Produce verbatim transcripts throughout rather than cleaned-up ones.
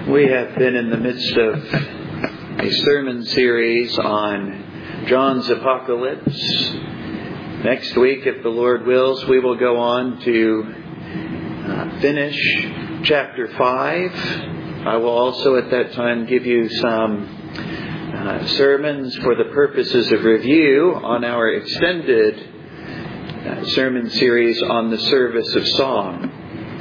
We have been in the midst of a sermon series on John's Apocalypse. Next week, if the Lord wills, we will go on to uh, finish chapter five. I will also at that time give you some uh, sermons for the purposes of review on our extended uh, sermon series on the service of song.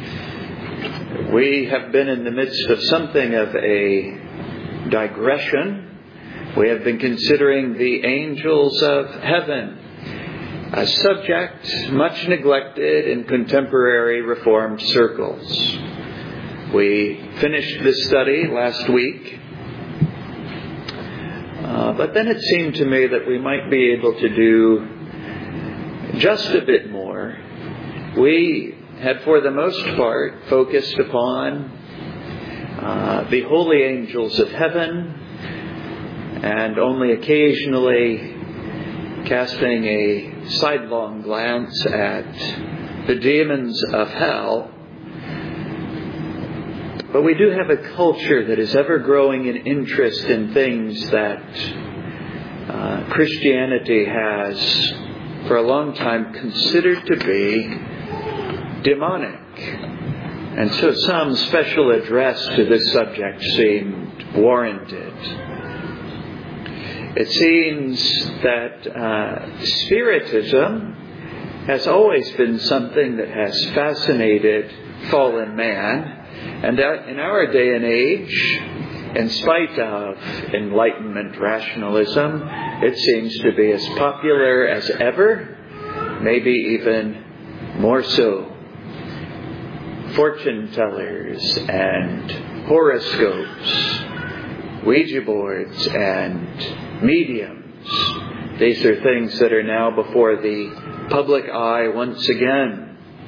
We have been in the midst of something of a digression. We have been considering the angels of heaven, a subject much neglected in contemporary Reformed circles. We finished this study last week, uh, but then it seemed to me that we might be able to do just a bit more. We had for the most part focused upon uh, the holy angels of heaven and only occasionally casting a sidelong glance at the demons of hell. But we do have a culture that is ever growing in interest in things that uh, Christianity has for a long time considered to be demonic. And so some special address to this subject seemed warranted. It seems that uh, Spiritism has always been something that has fascinated fallen man. And in our day and age, in spite of Enlightenment rationalism, it seems to be as popular as ever, maybe even more so. Fortune tellers and horoscopes, Ouija boards and mediums. These are things that are now before the public eye once again.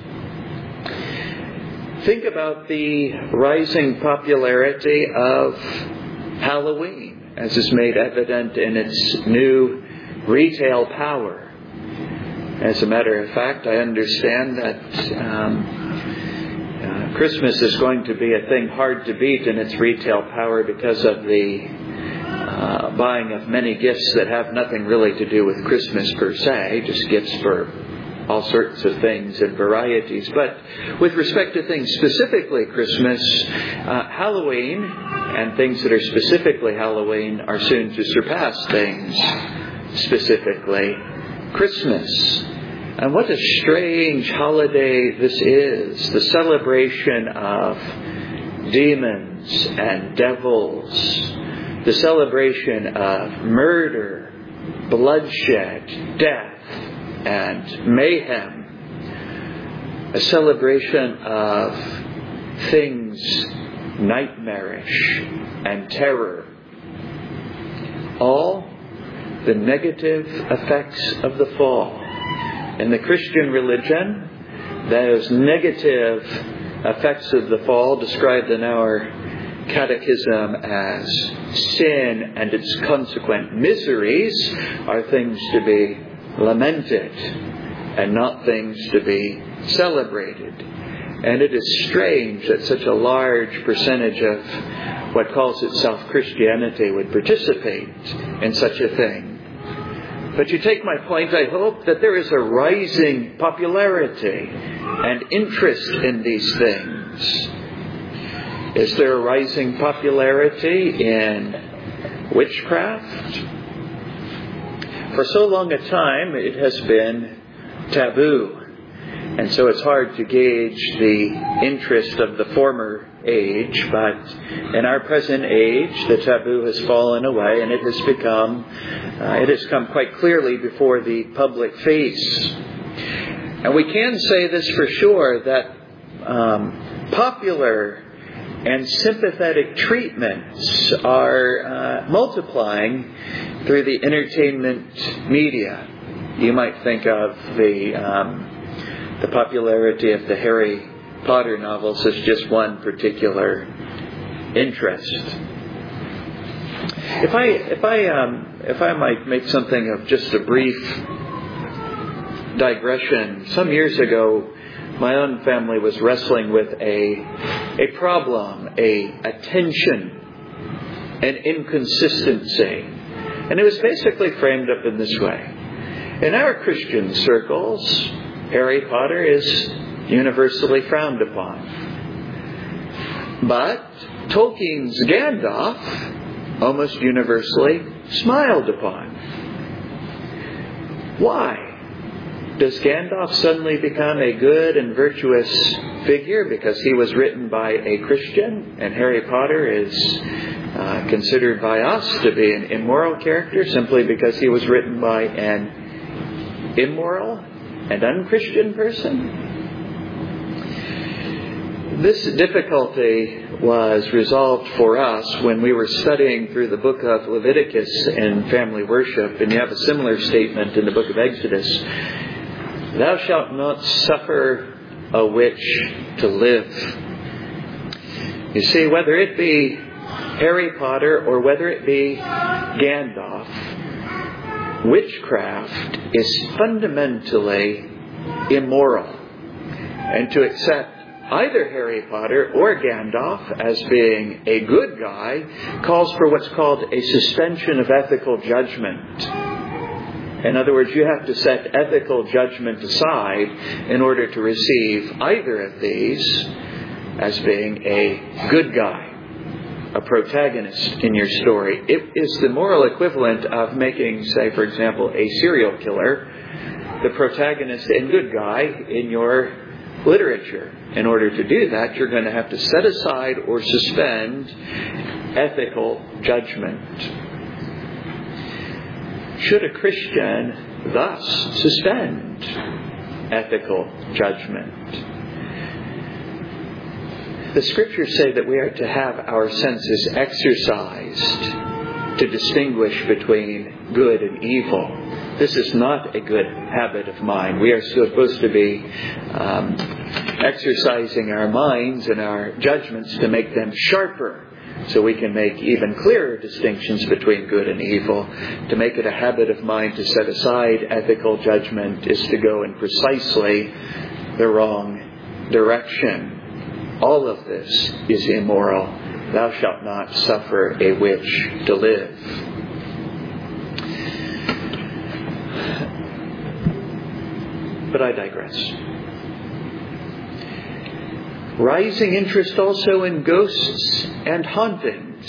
Think about the rising popularity of Halloween, as is made evident in its new retail power. As a matter of fact, I understand that um, Uh, Christmas is going to be a thing hard to beat in its retail power because of the uh, buying of many gifts that have nothing really to do with Christmas per se, just gifts for all sorts of things and varieties. But with respect to things specifically Christmas, uh, Halloween and things that are specifically Halloween are soon to surpass things specifically Christmas. And what a strange holiday this is, the celebration of demons and devils, the celebration of murder, bloodshed, death, and mayhem, a celebration of things nightmarish and terror, all the negative effects of the fall. In the Christian religion, those negative effects of the fall described in our catechism as sin and its consequent miseries are things to be lamented and not things to be celebrated. And it is strange that such a large percentage of what calls itself Christianity would participate in such a thing. But you take my point, I hope, that there is a rising popularity and interest in these things. Is there a rising popularity in witchcraft? For so long a time, it has been taboo. And so it's hard to gauge the interest of the former age, but in our present age, the taboo has fallen away and it has become, uh, it has come quite clearly before the public face. And we can say this for sure, that um, popular and sympathetic treatments are uh, multiplying through the entertainment media. You might think of the um, the popularity of the Harry Potter novels as just one particular interest. If I if I um, if I might make something of just a brief digression, some years ago my own family was wrestling with a, a problem, a, a tension, an inconsistency. And it was basically framed up in this way. In our Christian circles, Harry Potter is universally frowned upon. But Tolkien's Gandalf, almost universally smiled upon. Why? Does Gandalf suddenly become a good and virtuous figure because he was written by a Christian, and Harry Potter is uh, considered by us to be an immoral character simply because he was written by an immoral and unchristian person? This difficulty was resolved for us when we were studying through the book of Leviticus in family worship, and you have a similar statement in the book of Exodus. Thou shalt not suffer a witch to live. You see, whether it be Harry Potter or whether it be Gandalf, witchcraft is fundamentally immoral. And to accept either Harry Potter or Gandalf as being a good guy calls for what's called a suspension of ethical judgment. In other words, you have to set ethical judgment aside in order to receive either of these as being a good guy, a protagonist in your story. It is the moral equivalent of making, say, for example, a serial killer the protagonist and good guy in your literature. In order to do that, you're going to have to set aside or suspend ethical judgment. Should a Christian thus suspend ethical judgment? The Scriptures say that we are to have our senses exercised to distinguish between good and evil. This is not a good habit of mine. We are supposed to be um, exercising our minds and our judgments to make them sharper, so we can make even clearer distinctions between good and evil. To make it a habit of mine to set aside ethical judgment is to go in precisely the wrong direction. All of this is immoral. Thou shalt not suffer a witch to live. But I digress. Rising interest also in ghosts and hauntings.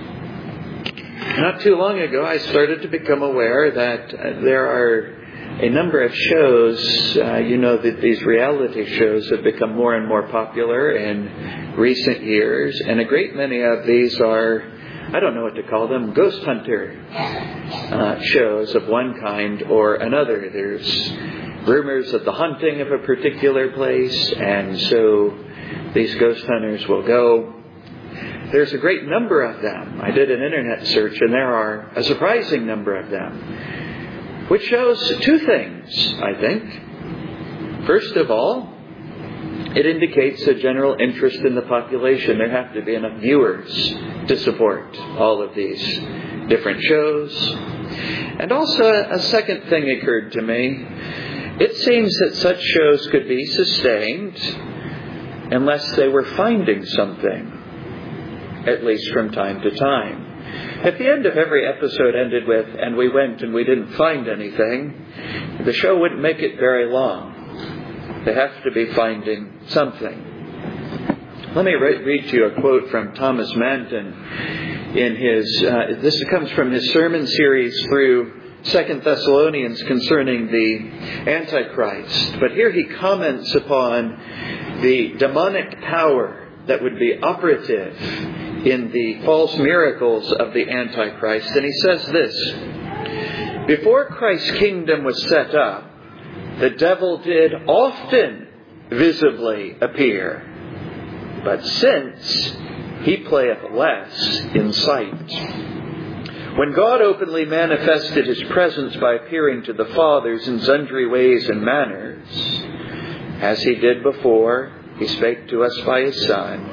Not too long ago, I started to become aware that uh, there are a number of shows, uh, you know that these reality shows have become more and more popular in recent years, and a great many of these are, I don't know what to call them, ghost hunter uh, shows of one kind or another. There's rumors of the haunting of a particular place, and so these ghost hunters will go. There's a great number of them. I did an internet search, and there are a surprising number of them, which shows two things, I think. First of all, it indicates a general interest in the population. There have to be enough viewers to support all of these different shows. And also, a second thing occurred to me. It seems that such shows could be sustained unless they were finding something, at least from time to time. If the end of every episode ended with, and we went and we didn't find anything, the show wouldn't make it very long. They have to be finding something. Let me re- read to you a quote from Thomas Manton in his, uh, this comes from his sermon series through Second Thessalonians concerning the Antichrist. But here he comments upon the demonic power that would be operative in the false miracles of the Antichrist. And he says this: before Christ's kingdom was set up, the devil did often visibly appear, but since he playeth less in sight. When God openly manifested his presence by appearing to the fathers in sundry ways and manners, as he did before, he spake to us by his Son.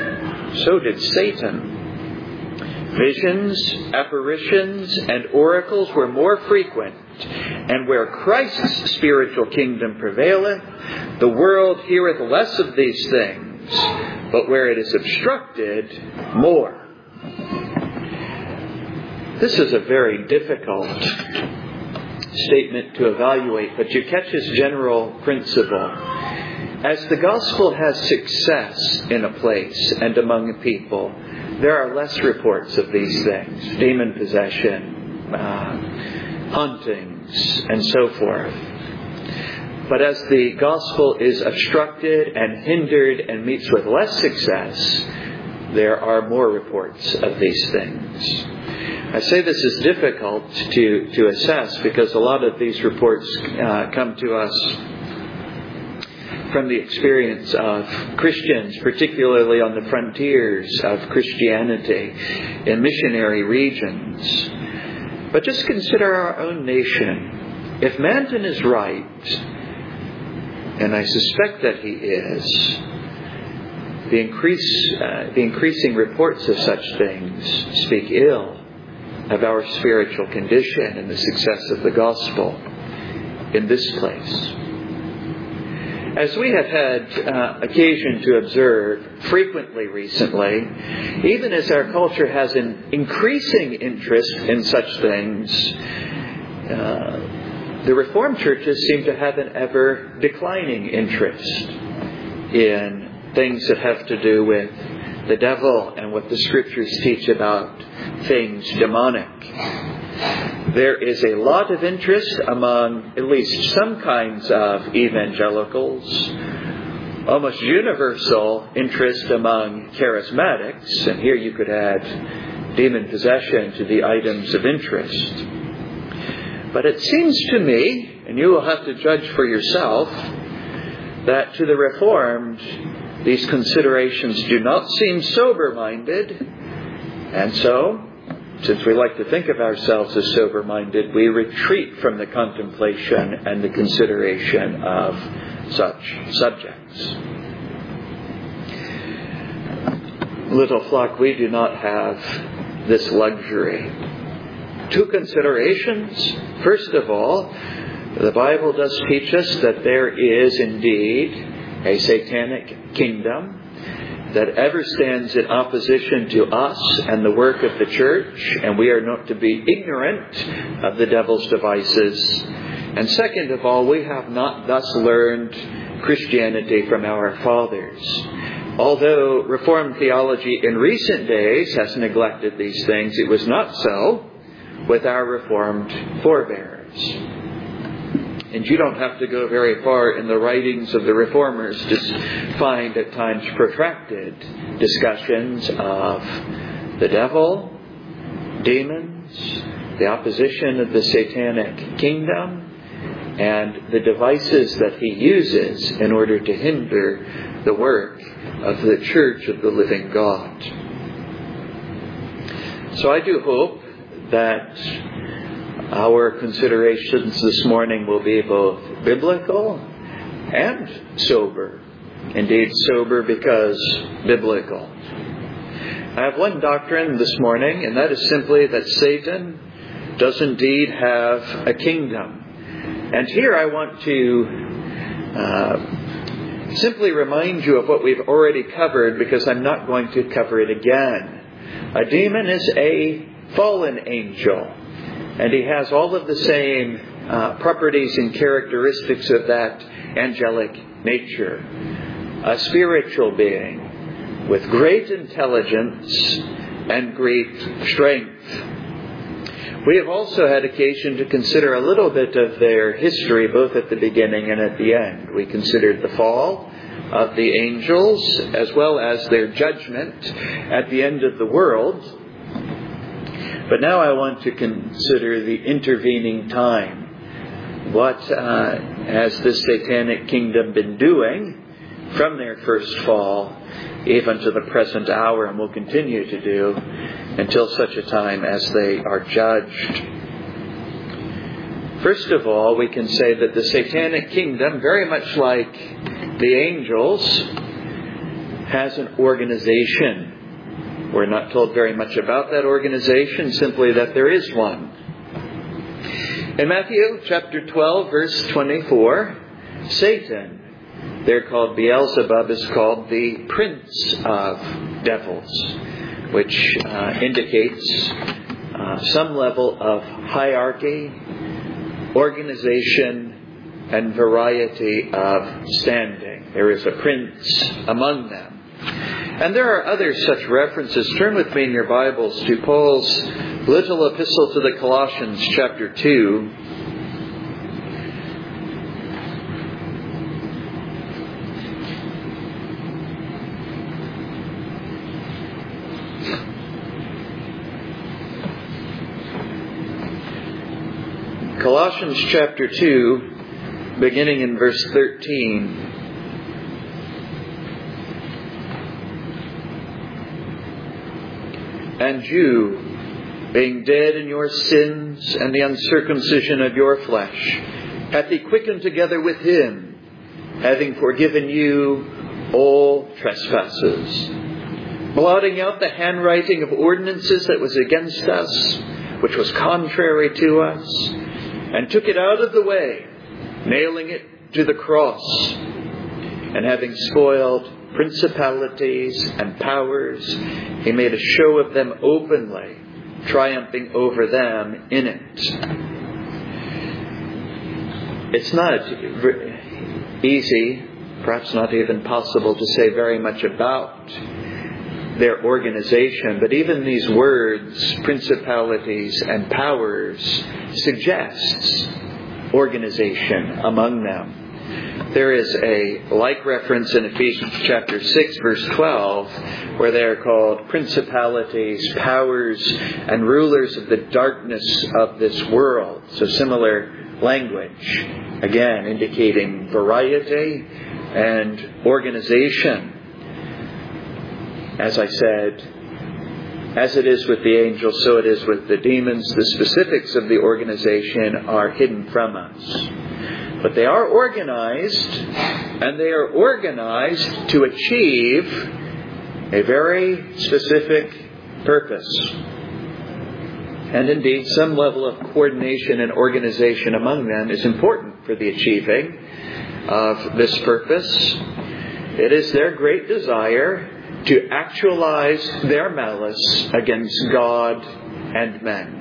So did Satan. Visions, apparitions, and oracles were more frequent And where Christ's spiritual kingdom prevaileth, the world heareth less of these things, but where it is obstructed, more. This is a very difficult statement to evaluate, but you catch his general principle. As the gospel has success in a place and among a people, there are less reports of these things. Demon possession, uh, hauntings, and so forth. But as the gospel is obstructed and hindered and meets with less success, there are more reports of these things. I say this is difficult to, to assess because a lot of these reports uh, come to us from the experience of Christians, particularly on the frontiers of Christianity in missionary regions. But just consider our own nation. If Manton is right, and I suspect that he is, the, increase, uh, the increasing reports of such things speak ill of our spiritual condition and the success of the gospel in this place. As we have had uh, occasion to observe frequently recently, even as our culture has an increasing interest in such things, uh, the Reformed churches seem to have an ever declining interest in things that have to do with the devil and what the Scriptures teach about things demonic. There is a lot of interest among at least some kinds of evangelicals, almost universal interest among charismatics, and here you could add demon possession to the items of interest. But it seems to me, and you will have to judge for yourself, that to the Reformed, these considerations do not seem sober-minded, and so, since we like to think of ourselves as sober-minded, we retreat from the contemplation and the consideration of such subjects. Little flock, we do not have this luxury. Two considerations. First of all, the Bible does teach us that there is indeed a satanic kingdom that ever stands in opposition to us and the work of the church, and we are not to be ignorant of the devil's devices. And second of all, we have not thus learned Christianity from our fathers. Although Reformed theology in recent days has neglected these things, it was not so with our Reformed forebears. And you don't have to go very far in the writings of the Reformers to find at times protracted discussions of the devil, demons, the opposition of the satanic kingdom, and the devices that he uses in order to hinder the work of the Church of the living God. So I do hope that our considerations this morning will be both biblical and sober. Indeed, sober because biblical. I have one doctrine this morning, and that is simply that Satan does indeed have a kingdom. And here I want to uh, simply remind you of what we've already covered, because I'm not going to cover it again. A demon is a fallen angel. And he has all of the same uh, properties and characteristics of that angelic nature. A spiritual being with great intelligence and great strength. We have also had occasion to consider a little bit of their history, both at the beginning and at the end. We considered the fall of the angels, as well as their judgment at the end of the world. But now I want to consider the intervening time. What uh, has this satanic kingdom been doing from their first fall even to the present hour, and will continue to do until such a time as they are judged? First of all, we can say that the satanic kingdom, very much like the angels, has an organization. We're not told very much about that organization, simply that there is one. In Matthew chapter twelve, verse twenty-four, Satan, they're called Beelzebub, is called the prince of devils, which uh, indicates uh, some level of hierarchy, organization, and variety of standing. There is a prince among them. And there are other such references. Turn with me in your Bibles to Paul's little epistle to the Colossians, chapter two. Colossians chapter two, beginning in verse thirteen. And you, being dead in your sins and the uncircumcision of your flesh, hath he quickened together with him, having forgiven you all trespasses, blotting out the handwriting of ordinances that was against us, which was contrary to us, and took it out of the way, nailing it to the cross, and having spoiled principalities and powers, he made a show of them openly, triumphing over them in it. It's not easy, perhaps not even possible, to say very much about their organization, but even these words, principalities and powers, suggests organization among them. There is a like reference in Ephesians chapter six, verse twelve, where they are called principalities, powers, and rulers of the darkness of this world. So similar language, again indicating variety and organization. As I said, as it is with the angels, so it is with the demons. The specifics of the organization are hidden from us. But they are organized, and they are organized to achieve a very specific purpose. And indeed, some level of coordination and organization among them is important for the achieving of this purpose. It is their great desire to actualize their malice against God and men.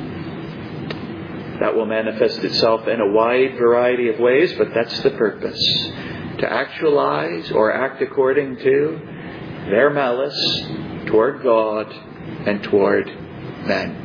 That will manifest itself in a wide variety of ways, but that's the purpose. To actualize or act according to their malice toward God and toward men.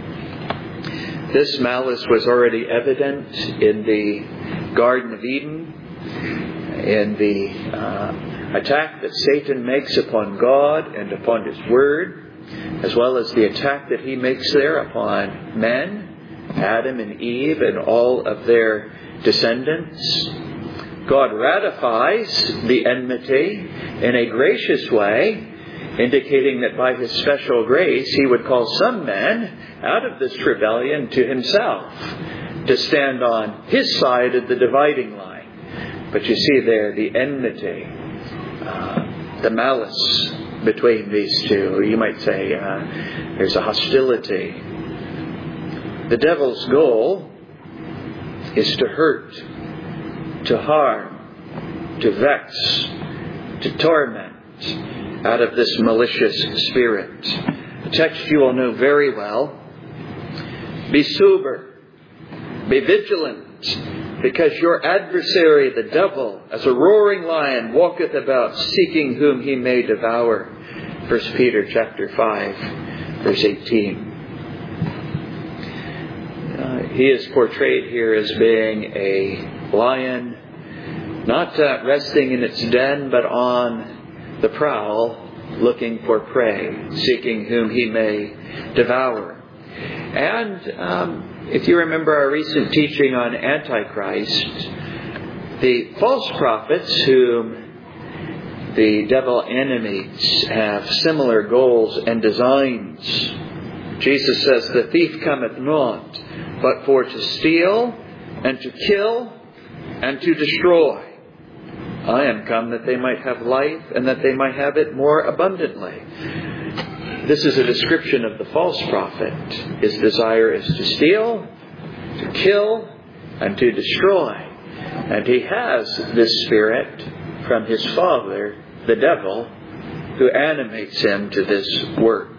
This malice was already evident in the Garden of Eden, in the uh, attack that Satan makes upon God and upon His Word, as well as the attack that he makes there upon men, Adam and Eve and all of their descendants. God ratifies the enmity in a gracious way, indicating that by His special grace He would call some men out of this rebellion to Himself, to stand on His side of the dividing line. But you see there the enmity, uh, the malice between these two. You might say uh, there's a hostility. The devil's goal is to hurt, to harm, to vex, to torment out of this malicious spirit. A text you all know very well. Be sober, be vigilant, because your adversary, the devil, as a roaring lion, walketh about, seeking whom he may devour. First Peter chapter five, verse eighteen. Uh, he is portrayed here as being a lion, not uh, resting in its den, but on the prowl, looking for prey, seeking whom he may devour. And um, if you remember our recent teaching on Antichrist, the false prophets whom the devil animates have similar goals and designs. Jesus says, "The thief cometh not, but for to steal, and to kill, and to destroy. I am come that they might have life, and that they might have it more abundantly." This is a description of the false prophet. His desire is to steal, to kill, and to destroy. And he has this spirit from his father, the devil, who animates him to this work.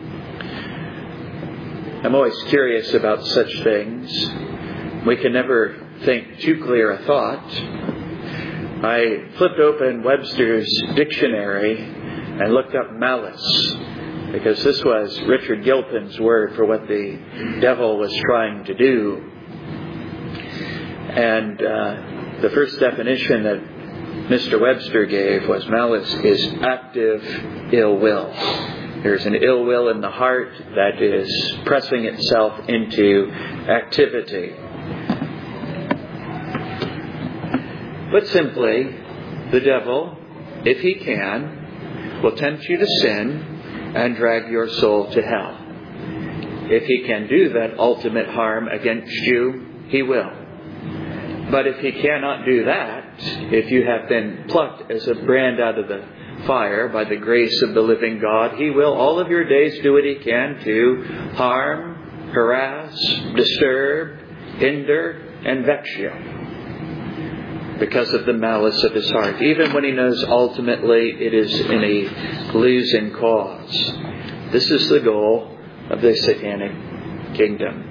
I'm always curious about such things. We can never think too clear a thought. I flipped open Webster's dictionary and looked up malice, because this was Richard Gilpin's word for what the devil was trying to do. And uh, the first definition that Mister Webster gave was malice is active ill will. There's an ill will in the heart that is pressing itself into activity. But simply, the devil, if he can, will tempt you to sin and drag your soul to hell. If he can do that ultimate harm against you, he will. But if he cannot do that, if you have been plucked as a brand out of the fire by the grace of the living God, he will all of your days do what he can to harm, harass, disturb, hinder, and vex you, because of the malice of his heart, even when he knows ultimately it is in a losing cause. This is the goal of the satanic kingdom.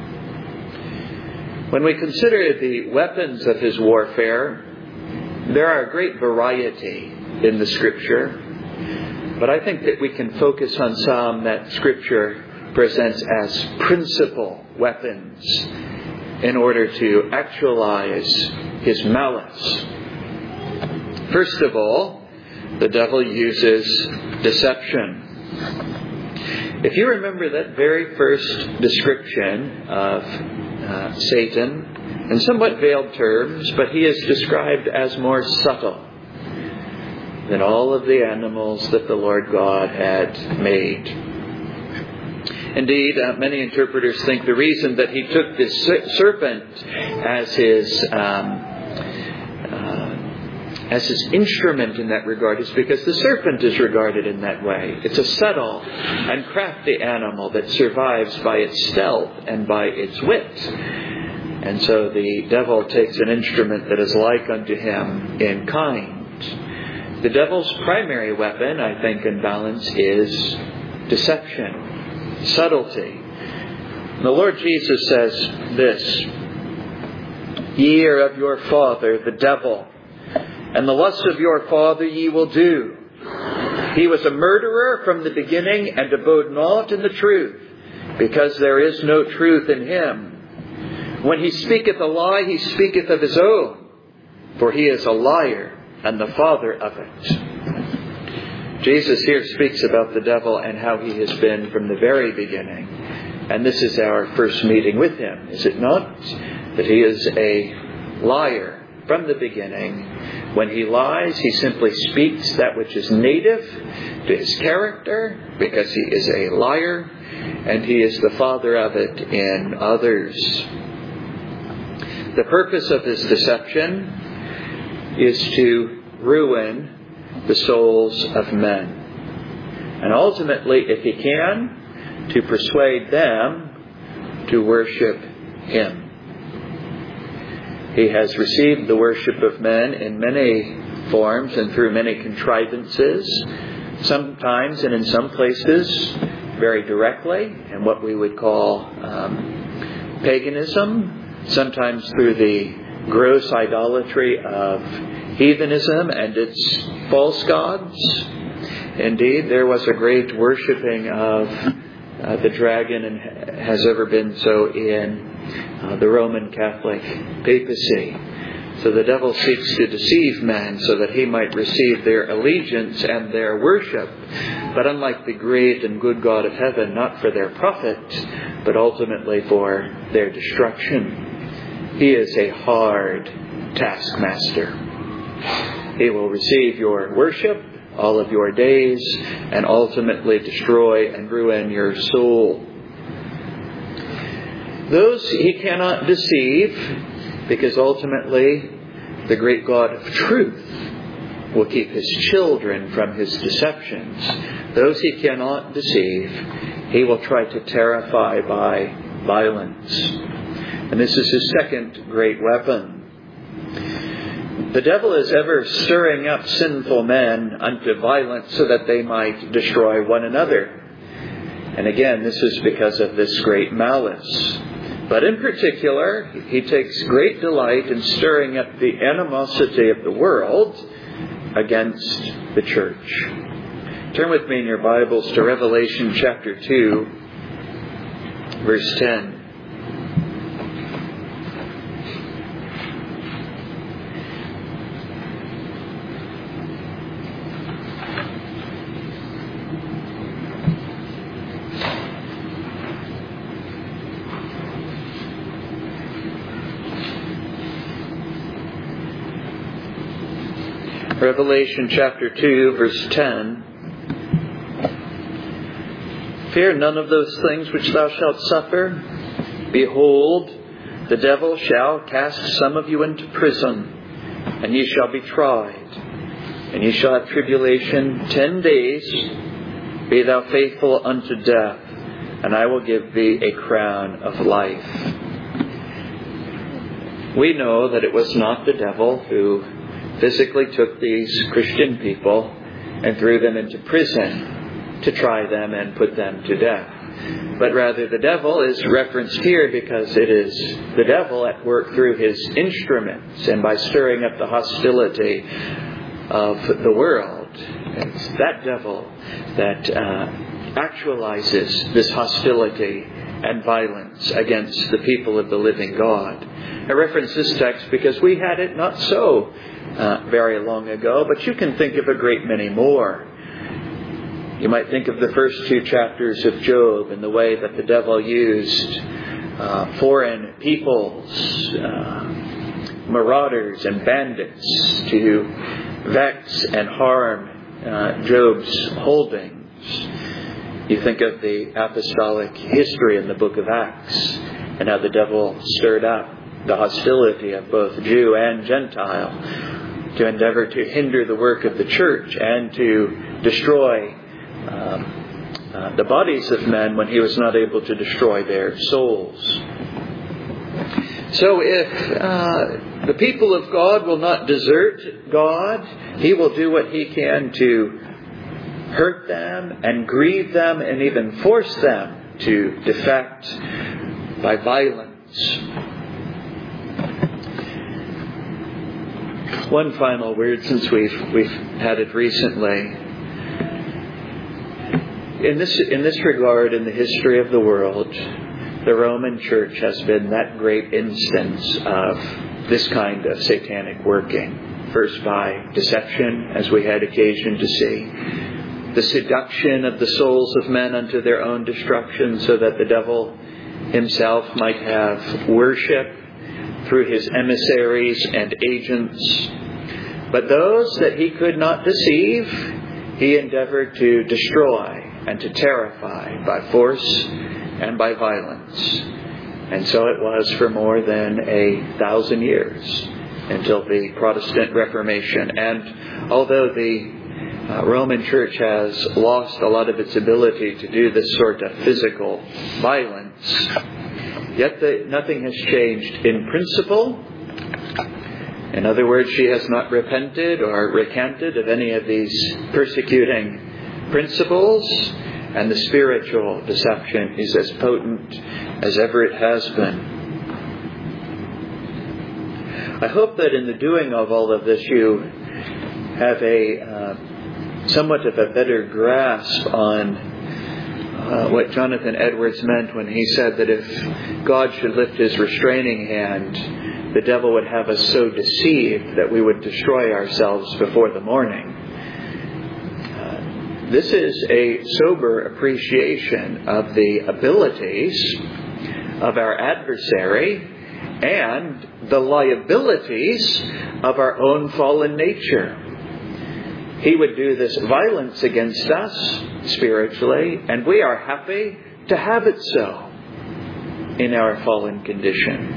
When we consider the weapons of his warfare, there are a great variety in the Scripture, but I think that we can focus on some that Scripture presents as principal weapons in order to actualize his malice. First of all, the devil uses deception. If you remember that very first description of uh, Satan, in somewhat veiled terms, but he is described as more subtle than all of the animals that the Lord God had made. Indeed, uh, many interpreters think the reason that he took this serpent as his um, as his instrument in that regard is because the serpent is regarded in that way. It's a subtle and crafty animal that survives by its stealth and by its wit. And so the devil takes an instrument that is like unto him in kind. The devil's primary weapon, I think, in balance, is deception, subtlety. The Lord Jesus says this, "Ye are of your father, the devil, and the lusts of your father ye will do. He was a murderer from the beginning, and abode not in the truth, because there is no truth in him. When he speaketh a lie, he speaketh of his own, for he is a liar, and the father of it." Jesus here speaks about the devil and how he has been from the very beginning. And this is our first meeting with him, is it not? That he is a liar from the beginning. When he lies, he simply speaks that which is native to his character, because he is a liar, and he is the father of it in others. The purpose of his deception is to ruin the souls of men. And ultimately, if he can, to persuade them to worship him. He has received the worship of men in many forms and through many contrivances, sometimes and in some places very directly, in what we would call um, paganism, sometimes through the gross idolatry of heathenism and its false gods. Indeed, there was a great worshipping of uh, the dragon, and has ever been so in uh, the Roman Catholic papacy. So the devil seeks to deceive men so that he might receive their allegiance and their worship, but unlike the great and good God of heaven, not for their profit, but ultimately for their destruction. He is a hard taskmaster. He will receive your worship all of your days and ultimately destroy and ruin your soul. Those he cannot deceive, because ultimately the great God of truth will keep his children from his deceptions. Those he cannot deceive, he will try to terrify by violence. And this is his second great weapon. The devil is ever stirring up sinful men unto violence so that they might destroy one another. And again, this is because of this great malice. But in particular, he takes great delight in stirring up the animosity of the world against the church. Turn with me in your Bibles to Revelation chapter two, verse ten. Revelation chapter two, verse ten. Fear none of those things which thou shalt suffer. Behold, the devil shall cast some of you into prison, and ye shall be tried. And ye shall have tribulation ten days. Be thou faithful unto death, and I will give thee a crown of life. We know that it was not the devil who physically took these Christian people and threw them into prison to try them and put them to death. But rather the devil is referenced here because it is the devil at work through his instruments and by stirring up the hostility of the world. It's that devil that uh, actualizes this hostility and violence against the people of the living God. I reference this text because we had it not so Uh, very long ago, but you can think of a great many more. You might think of the first two chapters of Job and the way that the devil used uh, foreign peoples, uh, marauders and bandits to vex and harm uh, Job's holdings. You think of the apostolic history in the book of Acts and how the devil stirred up the hostility of both Jew and Gentile to endeavor to hinder the work of the church and to destroy um, uh, the bodies of men when he was not able to destroy their souls. So if uh, the people of God will not desert God, he will do what he can to hurt them and grieve them and even force them to defect by violence. One final word, since we've we've had it recently. In this in this regard, in the history of the world, the Roman Church has been that great instance of this kind of satanic working. First by deception, as we had occasion to see, the seduction of the souls of men unto their own destruction, so that the devil himself might have worship through his emissaries and agents. But those that he could not deceive, he endeavored to destroy and to terrify by force and by violence. And so it was for more than a thousand years until the Protestant Reformation. And although the uh, Roman Church has lost a lot of its ability to do this sort of physical violence, yet the, nothing has changed in principle. In other words, she has not repented or recanted of any of these persecuting principles, and the spiritual deception is as potent as ever it has been. I hope that in the doing of all of this you have a uh, somewhat of a better grasp on Uh, what Jonathan Edwards meant when he said that if God should lift his restraining hand, the devil would have us so deceived that we would destroy ourselves before the morning. Uh, this is a sober appreciation of the abilities of our adversary and the liabilities of our own fallen nature. He would do this violence against us spiritually, and we are happy to have it so in our fallen condition.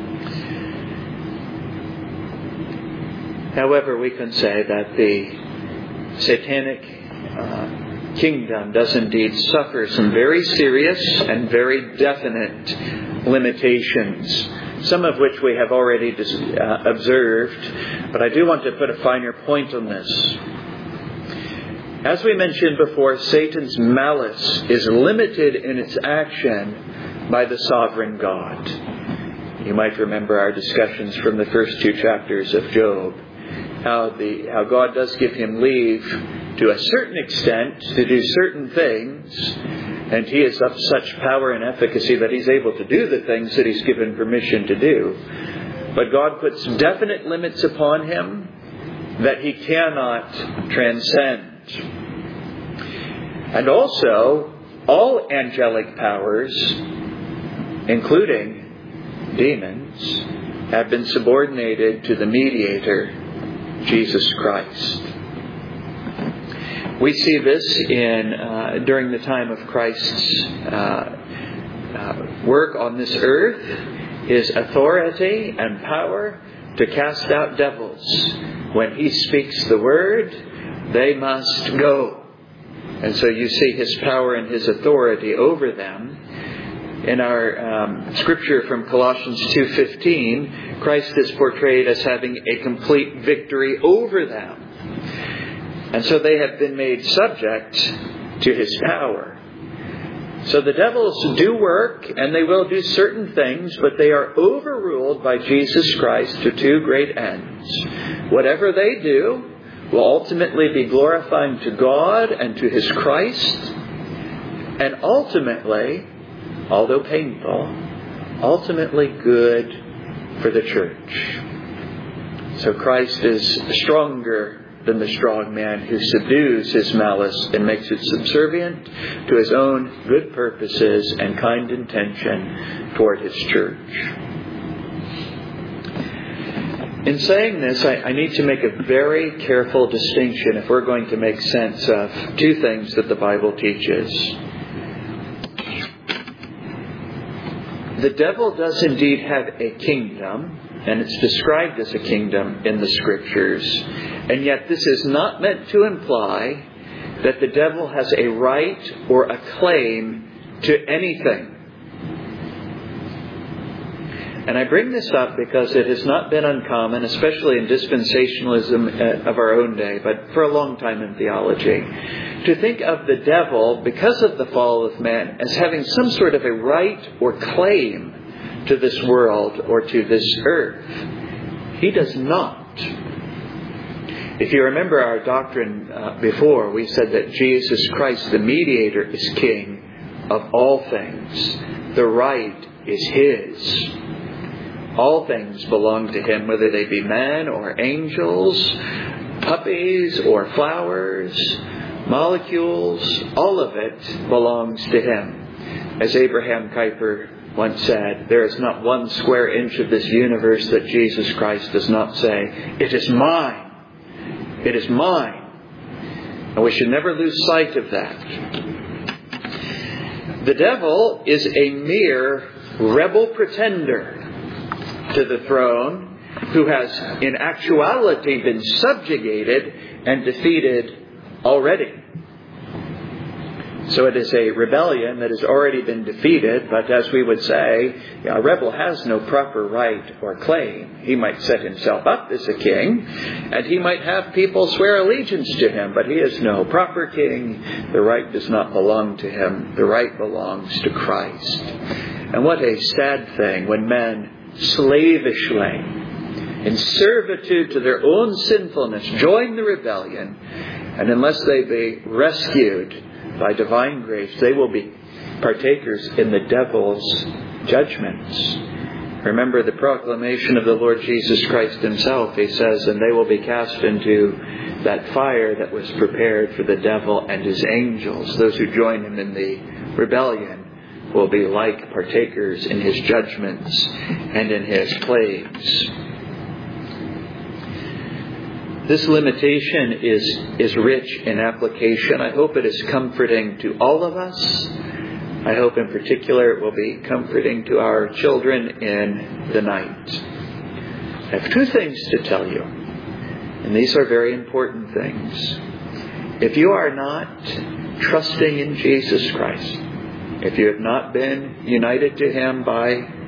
However, we can say that the satanic uh, kingdom does indeed suffer some very serious and very definite limitations, some of which we have already dis- uh, observed, but I do want to put a finer point on this. As we mentioned before, Satan's malice is limited in its action by the sovereign God. You might remember our discussions from the first two chapters of Job, how the how God does give him leave to a certain extent to do certain things, and he is of such power and efficacy that he's able to do the things that he's given permission to do. But God puts definite limits upon him that he cannot transcend. And also, all angelic powers, including demons, have been subordinated to the mediator, Jesus Christ. We see this in uh, during the time of Christ's uh, uh, work on this earth, his authority and power to cast out devils. When he speaks the word, they must go. And so you see his power and his authority over them. In our um, scripture from Colossians two fifteen, Christ is portrayed as having a complete victory over them. And so they have been made subject to his power. So the devils do work, and they will do certain things, but they are overruled by Jesus Christ to two great ends. Whatever they do will ultimately be glorifying to God and to his Christ, and ultimately, although painful, ultimately good for the church. So Christ is stronger than the strong man who subdues his malice and makes it subservient to his own good purposes and kind intention toward his church. In saying this, I, I need to make a very careful distinction if we're going to make sense of two things that the Bible teaches. The devil does indeed have a kingdom, and it's described as a kingdom in the Scriptures. And yet this is not meant to imply that the devil has a right or a claim to anything. And I bring this up because it has not been uncommon, especially in dispensationalism of our own day, but for a long time in theology, to think of the devil, because of the fall of man, as having some sort of a right or claim to this world or to this earth. He does not. If you remember our doctrine uh, before, we said that Jesus Christ, the mediator, is king of all things. The right is his. All things belong to him, whether they be men or angels, puppies or flowers, molecules, all of it belongs to him. As Abraham Kuyper once said, there is not one square inch of this universe that Jesus Christ does not say, "It is mine. It is mine." And we should never lose sight of that. The devil is a mere rebel pretender to the throne, who has in actuality been subjugated and defeated already. So it is a rebellion that has already been defeated, but as we would say, a rebel has no proper right or claim. He might set himself up as a king, and he might have people swear allegiance to him, but he is no proper king. The right does not belong to him. The right belongs to Christ. And what a sad thing when men slavishly, in servitude to their own sinfulness, join the rebellion, and unless they be rescued by divine grace, they will be partakers in the devil's judgments. Remember the proclamation of the Lord Jesus Christ himself. He says, "And they will be cast into that fire that was prepared for the devil and his angels." Those who join him in the rebellion will be like partakers in his judgments and in his plagues. This limitation is, is rich in application. I hope it is comforting to all of us. I hope in particular it will be comforting to our children in the night. I have two things to tell you, and these are very important things. If you are not trusting in Jesus Christ, if you have not been united to him by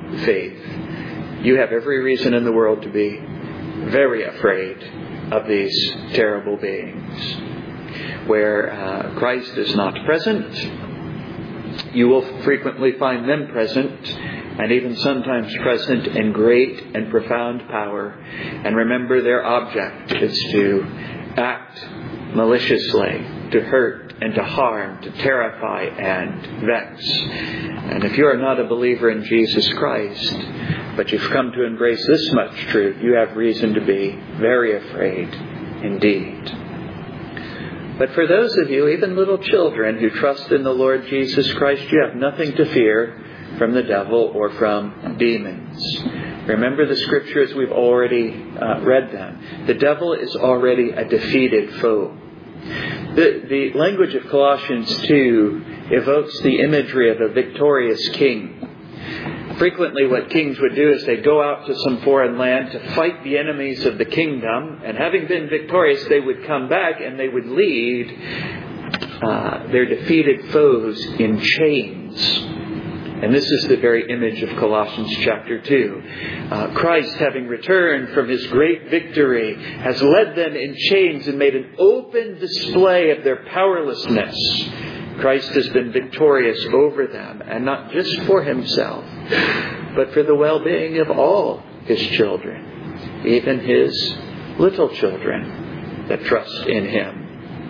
faith, you have every reason in the world to be very afraid of these terrible beings. Where uh, Christ is not present, you will frequently find them present, and even sometimes present in great and profound power. And remember, their object is to act maliciously, to hurt and to harm, to terrify and vex. And if you are not a believer in Jesus Christ, but you've come to embrace this much truth, you have reason to be very afraid indeed. But for those of you, even little children, who trust in the Lord Jesus Christ, you have nothing to fear from the devil or from demons. Remember the scriptures, we've already uh, read them. The devil is already a defeated foe. The, the language of Colossians two evokes the imagery of a victorious king. Frequently what kings would do is they'd go out to some foreign land to fight the enemies of the kingdom, and having been victorious, they would come back and they would lead uh, their defeated foes in chains. And this is the very image of Colossians chapter two. Uh, Christ, having returned from His great victory, has led them in chains and made an open display of their powerlessness. Christ has been victorious over them, and not just for Himself, but for the well-being of all His children, even His little children that trust in Him.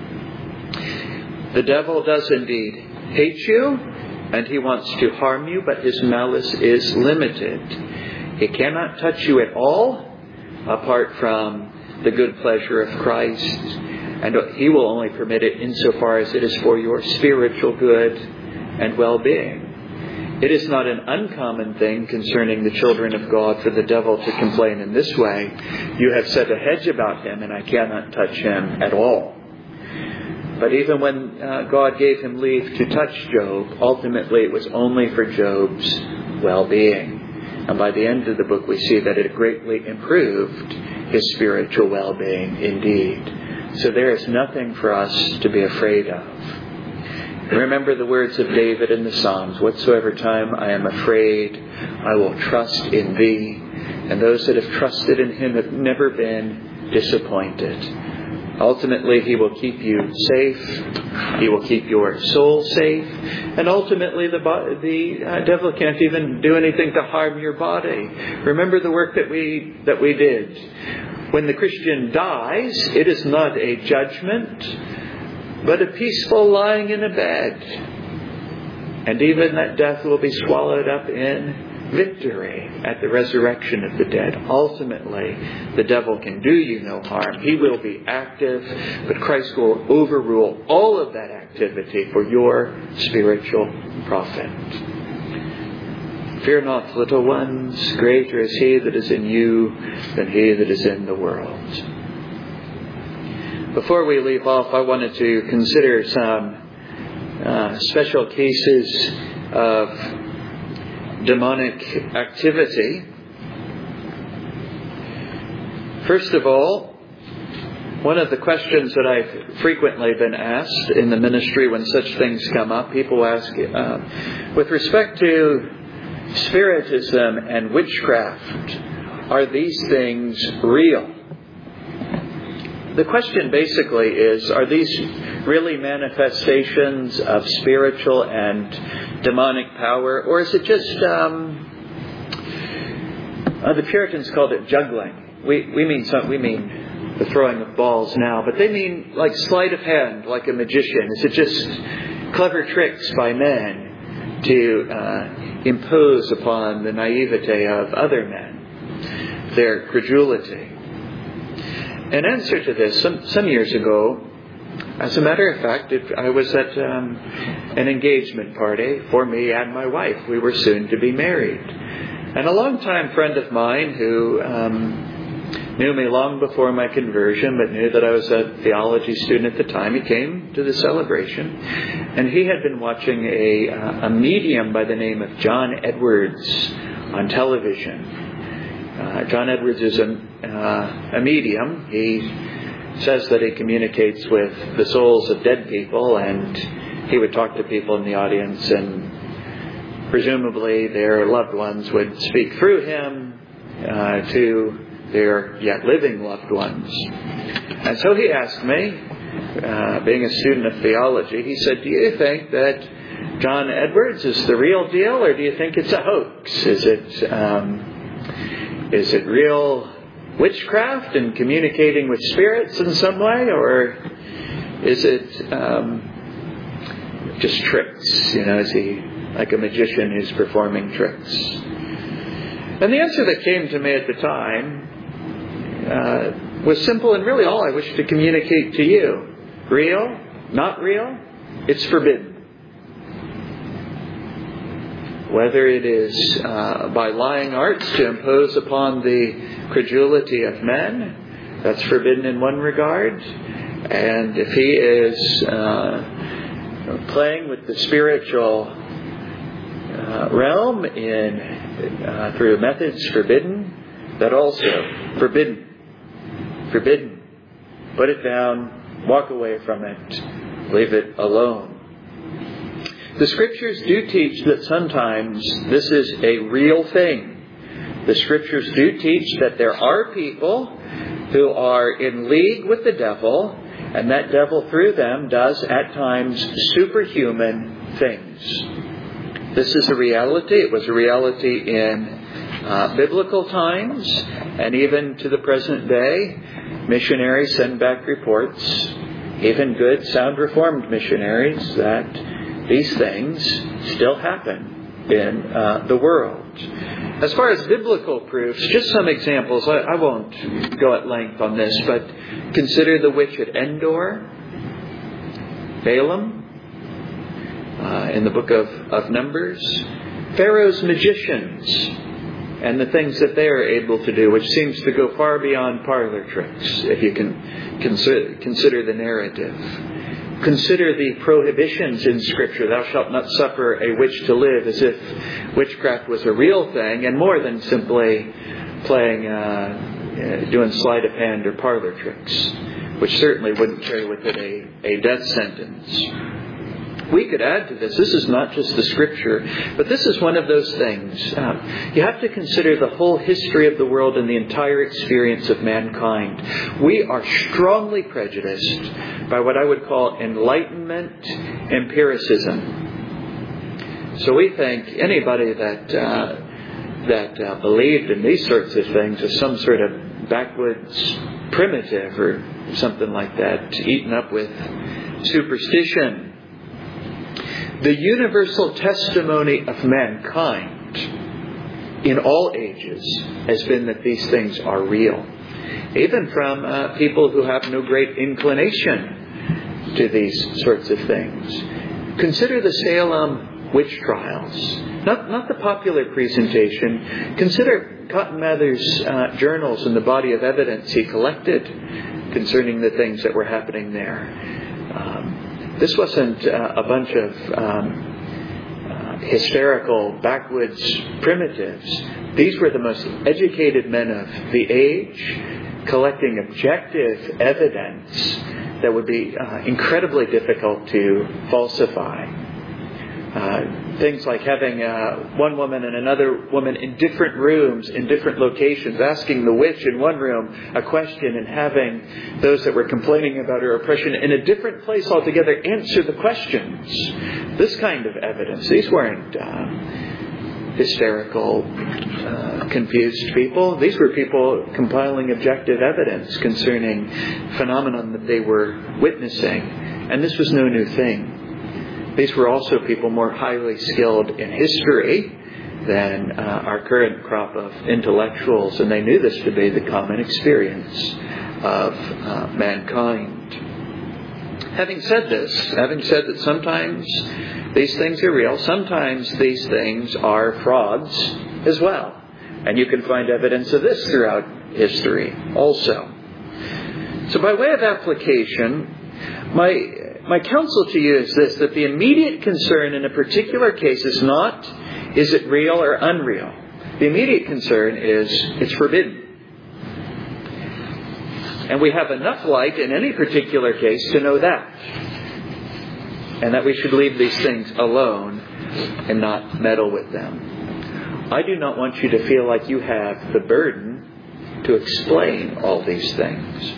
The devil does indeed hate you, and he wants to harm you, but his malice is limited. He cannot touch you at all apart from the good pleasure of Christ, and He will only permit it insofar as it is for your spiritual good and well-being. It is not an uncommon thing concerning the children of God for the devil to complain in this way: you have set a hedge about him, and I cannot touch him at all. But even when uh, God gave him leave to touch Job, ultimately it was only for Job's well-being. And by the end of the book we see that it greatly improved his spiritual well-being indeed. So there is nothing for us to be afraid of. Remember the words of David in the Psalms: whatsoever time I am afraid, I will trust in Thee. And those that have trusted in Him have never been disappointed. Ultimately, He will keep you safe. He will keep your soul safe. And ultimately, the, the uh, devil can't even do anything to harm your body. Remember the work that we that we did. When the Christian dies, it is not a judgment, but a peaceful lying in a bed. And even that death will be swallowed up in victory at the resurrection of the dead. Ultimately, the devil can do you no harm. He will be active, but Christ will overrule all of that activity for your spiritual profit. Fear not, little ones, greater is He that is in you than he that is in the world. Before we leave off, I wanted to consider some uh, special cases of demonic activity. First of all, one of the questions that I've frequently been asked in the ministry when such things come up, people ask, uh, with respect to Spiritism and witchcraft, are these things real? The question basically is, are these really manifestations of spiritual and demonic power, or is it just, um, uh, the Puritans called it juggling. We we mean some, we mean the throwing of balls now, but they mean like sleight of hand, like a magician. Is it just clever tricks by men to uh, impose upon the naivete of other men, their credulity? In answer to this, some, some years ago, as a matter of fact, it, I was at um, an engagement party for me and my wife. We were soon to be married. And a longtime friend of mine who um, knew me long before my conversion, but knew that I was a theology student at the time, he came to the celebration. And he had been watching a, uh, a medium by the name of John Edwards on television. Uh, John Edwards is a, uh, a medium. He says that he communicates with the souls of dead people, and he would talk to people in the audience and presumably their loved ones would speak through him uh, to their yet living loved ones. And so he asked me, uh, being a student of theology, he said, do you think that John Edwards is the real deal, or do you think it's a hoax? Is it um, is it real witchcraft and communicating with spirits in some way, or is it um, just tricks? You know, is he like a magician who's performing tricks? And the answer that came to me at the time uh, was simple, and really all I wish to communicate to you. Real? Not real? It's forbidden. Whether it is uh, by lying arts to impose upon the credulity of men, that's forbidden in one regard. And if he is uh, playing with the spiritual uh, realm in uh, through methods forbidden, that also forbidden. Forbidden. Put it down, walk away from it, leave it alone. The Scriptures do teach that sometimes this is a real thing. The Scriptures do teach that there are people who are in league with the devil, and that devil through them does at times superhuman things. This is a reality. It was a reality in uh, biblical times, and even to the present day. Missionaries send back reports, even good, sound Reformed missionaries, that these things still happen in uh, the world. As far as biblical proofs, just some examples. I, I won't go at length on this, but consider the witch at Endor, Balaam, uh, in the book of, of Numbers, Pharaoh's magicians, and the things that they are able to do, which seems to go far beyond parlor tricks, if you can consider, consider the narrative. Consider the prohibitions in Scripture. Thou shalt not suffer a witch to live, as if witchcraft was a real thing and more than simply playing, uh, doing sleight of hand or parlor tricks, which certainly wouldn't carry with it a, a death sentence. We could add to this. This is not just the Scripture, but this is one of those things. Um, you have to consider the whole history of the world and the entire experience of mankind. We are strongly prejudiced by what I would call Enlightenment empiricism. So we think anybody that uh, that uh, believed in these sorts of things is some sort of backwoods primitive or something like that, eaten up with superstition. The universal testimony of mankind in all ages has been that these things are real. Even from uh, people who have no great inclination to these sorts of things. Consider the Salem witch trials. Not, not the popular presentation. Consider Cotton Mather's uh, journals and the body of evidence he collected concerning the things that were happening there. Um, This wasn't uh, a bunch of um, uh, hysterical backwoods primitives. These were the most educated men of the age, collecting objective evidence that would be uh, incredibly difficult to falsify. Uh, things like having uh, one woman and another woman in different rooms, in different locations, asking the witch in one room a question and having those that were complaining about her oppression in a different place altogether answer the questions. This kind of evidence. These weren't uh, hysterical, uh, confused people. These were people compiling objective evidence concerning phenomenon that they were witnessing. And this was no new thing. These were also people more highly skilled in history than uh, our current crop of intellectuals, and they knew this to be the common experience of uh, mankind. Having said this, having said that sometimes these things are real, sometimes these things are frauds as well. And you can find evidence of this throughout history also. So by way of application, my... My counsel to you is this, that the immediate concern in a particular case is not, is it real or unreal? The immediate concern is, it's forbidden. And we have enough light in any particular case to know that. And that we should leave these things alone and not meddle with them. I do not want you to feel like you have the burden to explain all these things.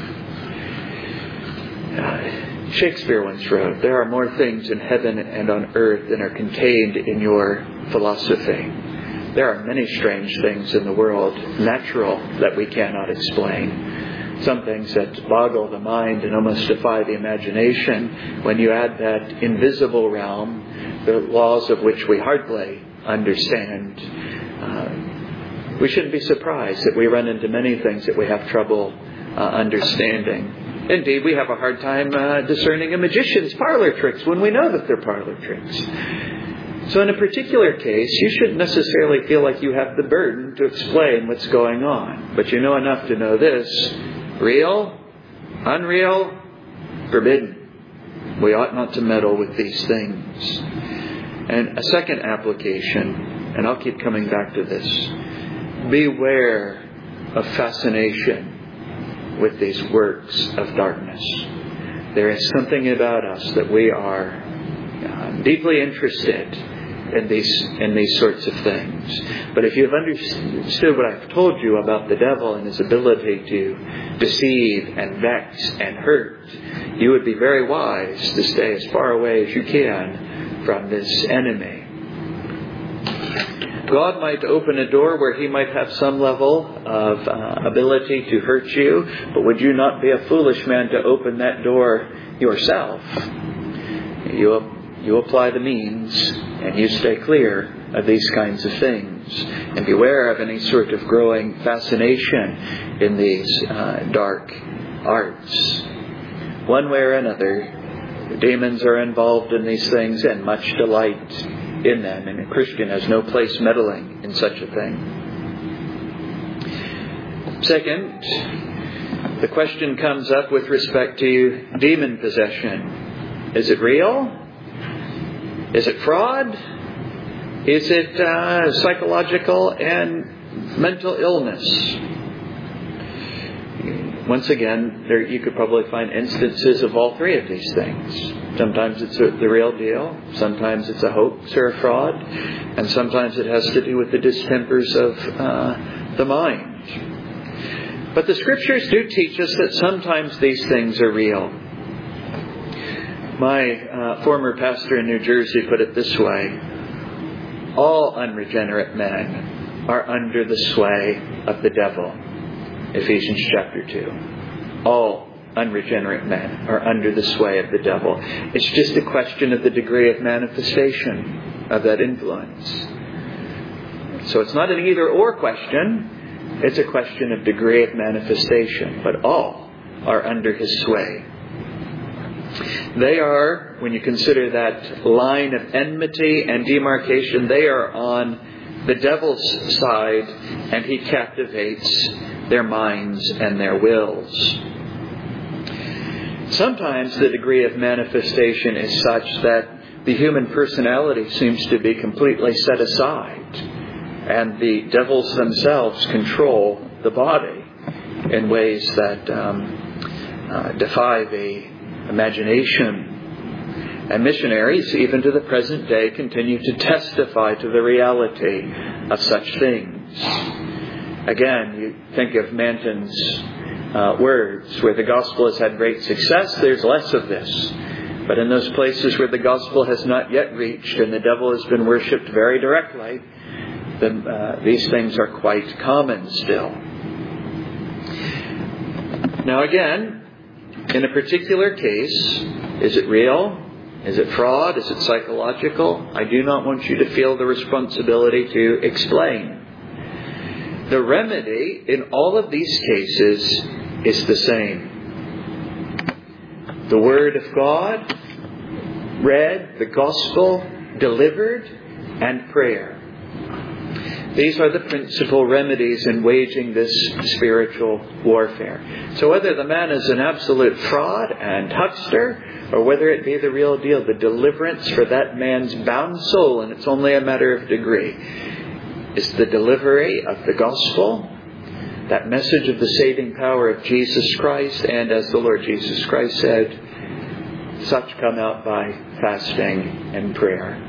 Uh, Shakespeare once wrote, "There are more things in heaven and on earth than are contained in your philosophy." There are many strange things in the world, natural, that we cannot explain. Some things that boggle the mind and almost defy the imagination. When you add that invisible realm, the laws of which we hardly understand, uh, we shouldn't be surprised that we run into many things that we have trouble uh, understanding. Indeed, we have a hard time uh, discerning a magician's parlor tricks when we know that they're parlor tricks. So in a particular case, you shouldn't necessarily feel like you have the burden to explain what's going on. But you know enough to know this: real, unreal, forbidden. We ought not to meddle with these things. And a second application, and I'll keep coming back to this: beware of fascination with these works of darkness. There is something about us that we are uh, deeply interested in these in these sorts of things. But if you've understood what I've told you about the devil and his ability to deceive and vex and hurt, you would be very wise to stay as far away as you can from this enemy. God might open a door where He might have some level of uh, ability to hurt you, but would you not be a foolish man to open that door yourself? You You apply the means, and you stay clear of these kinds of things. And beware of any sort of growing fascination in these uh, dark arts. One way or another, the demons are involved in these things, and much delight in them. And a Christian has no place meddling in such a thing. Second, the question comes up with respect to demon possession. Is it real? Is it fraud? Is it uh, psychological and mental illness? Once again, there, you could probably find instances of all three of these things. Sometimes it's a, the real deal. Sometimes it's a hoax or a fraud. And sometimes it has to do with the distempers of uh, the mind. But the Scriptures do teach us that sometimes these things are real. My uh, former pastor in New Jersey put it this way: all unregenerate men are under the sway of the devil. Ephesians chapter two. All unregenerate men are under the sway of the devil. It's just a question of the degree of manifestation of that influence. So it's not an either-or question. It's a question of degree of manifestation. But all are under his sway. They are, when you consider that line of enmity and demarcation, they are on the devil's side, and he captivates their minds and their wills. Sometimes the degree of manifestation is such that the human personality seems to be completely set aside, and the devils themselves control the body in ways that um, uh, defy the imagination. And missionaries, even to the present day, continue to testify to the reality of such things. Again, you think of Manton's uh, words, where the gospel has had great success, there's less of this. But in those places where the gospel has not yet reached and the devil has been worshipped very directly, then uh, these things are quite common still. Now again, in a particular case, is it real? Is it fraud? Is it psychological? I do not want you to feel the responsibility to explain. The remedy in all of these cases is the same. The Word of God, read, the Gospel, delivered, and prayer. These are the principal remedies in waging this spiritual warfare. So whether the man is an absolute fraud and huckster, or whether it be the real deal, the deliverance for that man's bound soul, and it's only a matter of degree, is the delivery of the gospel, that message of the saving power of Jesus Christ, and as the Lord Jesus Christ said, such come out by fasting and prayer.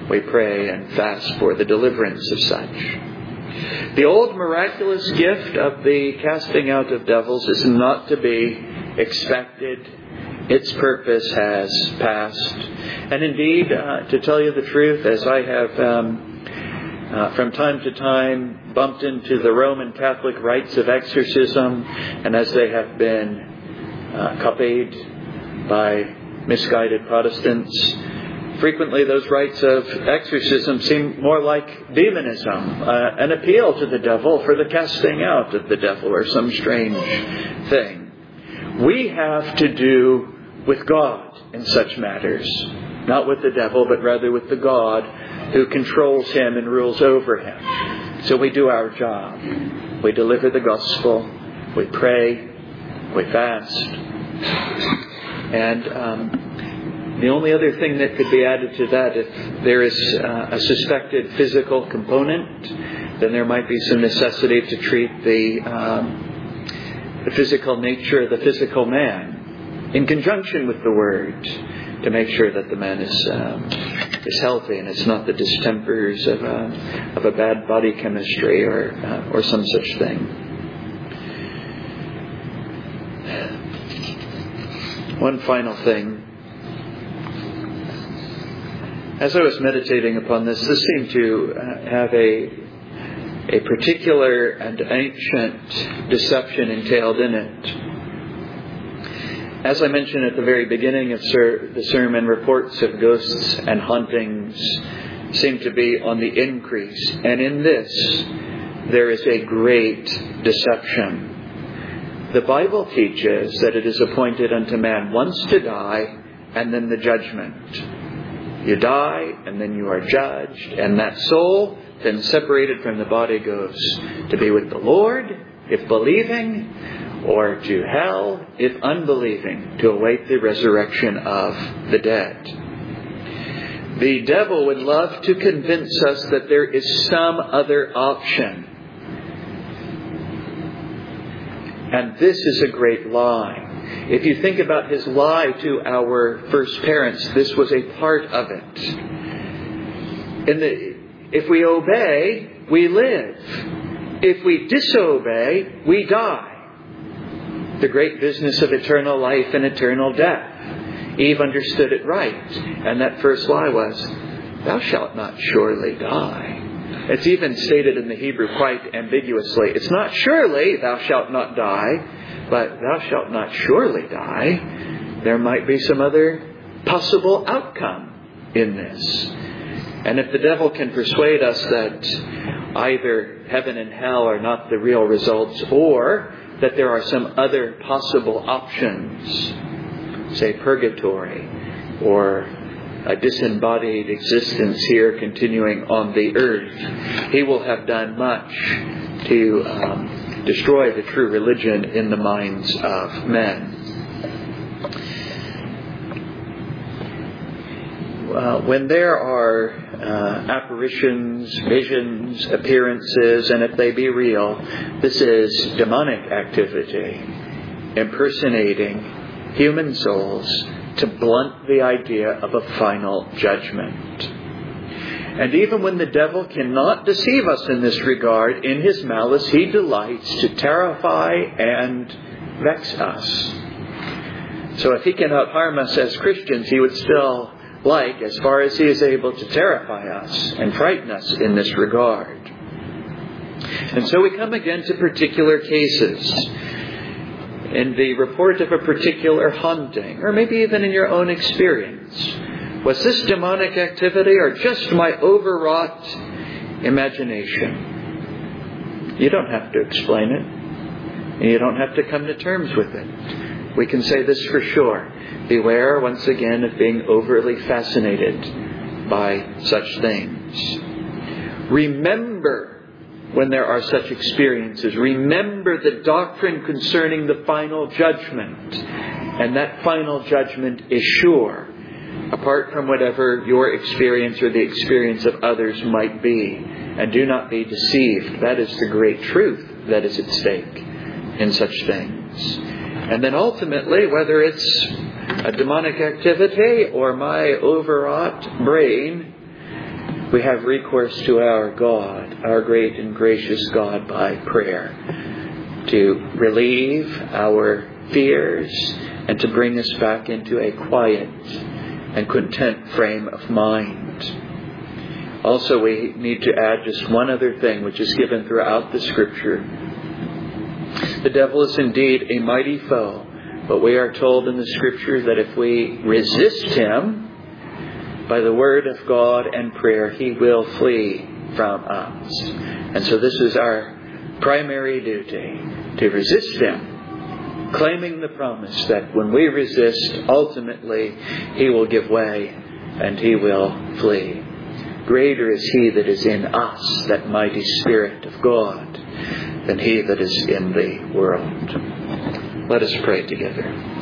we pray and fast for the deliverance of such. The old miraculous gift of the casting out of devils is not to be expected. Its purpose has passed. And indeed, uh, to tell you the truth, as I have um, uh, from time to time bumped into the Roman Catholic rites of exorcism, and as they have been uh, copied by misguided Protestants, frequently those rites of exorcism seem more like demonism, uh, an appeal to the devil for the casting out of the devil or some strange thing. We have to do with God in such matters, not with the devil, but rather with the God who controls him and rules over him. So we do our job. We deliver the gospel, we pray, we fast, and um, the only other thing that could be added to that, if there is uh, a suspected physical component, then there might be some necessity to treat the um, the physical nature of the physical man in conjunction with the Word, to make sure that the man is um, is healthy and it's not the distempers of a of a bad body chemistry or uh, or some such thing. One final thing. As I was meditating upon this, this seemed to uh, have a a particular and ancient deception entailed in it. As I mentioned at the very beginning of ser- the sermon, reports of ghosts and hauntings seem to be on the increase. And in this, there is a great deception. The Bible teaches that it is appointed unto man once to die and then the judgment. You die and then you are judged, and that soul, then separated from the body, goes to be with the Lord, if believing, or to hell, if unbelieving, to await the resurrection of the dead. The devil would love to convince us that there is some other option. And this is a great lie. If you think about his lie to our first parents, this was a part of it. In the, if we obey, we live. If we disobey, we die. The great business of eternal life and eternal death. Eve understood it right. And that first lie was, thou shalt not surely die. It's even stated in the Hebrew quite ambiguously. It's not surely thou shalt not die, but thou shalt not surely die. There might be some other possible outcome in this. And if the devil can persuade us that either heaven and hell are not the real results, or that there are some other possible options, say purgatory, or a disembodied existence here continuing on the earth, he will have done much to um, destroy the true religion in the minds of men. Uh, when there are uh, apparitions, visions, appearances, and if they be real, this is demonic activity, impersonating human souls to blunt the idea of a final judgment. And even when the devil cannot deceive us in this regard, in his malice he delights to terrify and vex us. So if he cannot harm us as Christians, he would still like, as far as he is able, to terrify us and frighten us in this regard. And so we come again to particular cases. In the report of a particular haunting, or maybe even in your own experience, was this demonic activity or just my overwrought imagination? You don't have to explain it. And you don't have to come to terms with it. We can say this for sure. Beware, once again, of being overly fascinated by such things. Remember, when there are such experiences, remember the doctrine concerning the final judgment. And that final judgment is sure, apart from whatever your experience or the experience of others might be. And do not be deceived. That is the great truth that is at stake in such things. And then ultimately, whether it's a demonic activity or my overwrought brain, we have recourse to our God, our great and gracious God, by prayer, to relieve our fears and to bring us back into a quiet and content frame of mind. Also, we need to add just one other thing, which is given throughout the Scripture. The devil is indeed a mighty foe, but we are told in the Scripture that if we resist him by the word of God and prayer, he will flee from us. And so this is our primary duty, to resist him, claiming the promise that when we resist, ultimately he will give way and he will flee. Greater is he that is in us, that mighty Spirit of God, than he that is in the world. Let us pray together.